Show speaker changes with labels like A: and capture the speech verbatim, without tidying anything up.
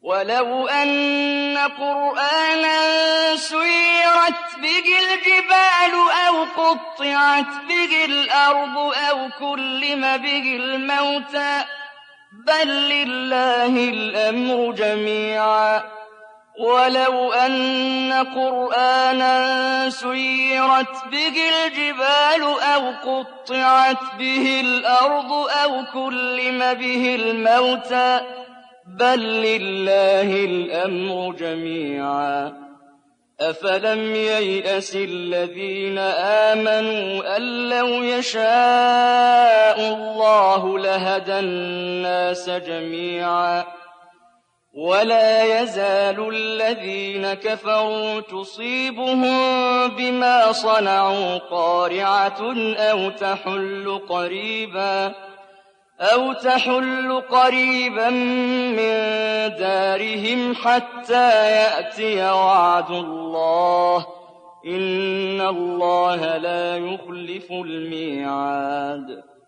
A: وَلَوْ أَنَّ قُرْآنًا سُيِّرَتْ بِهِ الْجِبَالُ أَوْ قُطِّعَتْ بِهِ الْأَرْضُ أَوْ كُلِّمَ بِهِ الْمَوْتَىٰ بَل لِّلَّهِ الْأَمْرُ جَمِيعًا. وَلَوْ أَنَّ قُرْآنًا سُيِّرَتْ بِهِ الْجِبَالُ أَوْ قُطِّعَتْ بِهِ الْأَرْضُ أَوْ كُلِّمَ بِهِ الْمَوْتَىٰ بَل لِّلَّهِ الْأَمْرُ جَمِيعًا. أَفَلَمْ يَيْأَسِ الَّذِينَ آمَنُوا أَن لَّوْ يَشَاءُ اللَّهُ لَهَدَى النَّاسَ جَمِيعًا. وَلَا يَزَالُ الَّذِينَ كَفَرُوا تُصِيبُهُم بِمَا صَنَعُوا قَارِعَةٌ أَوْ تَحُلُّ قَرِيبًا أَوْ تَحُلُّ قَرِيبًا مِّن دَارِهِمْ حَتَّىٰ يَأْتِيَ وَعْدُ اللَّهِ ۚ إِنَّ اللَّهَ لَا يُخْلِفُ الْمِيعَادَ.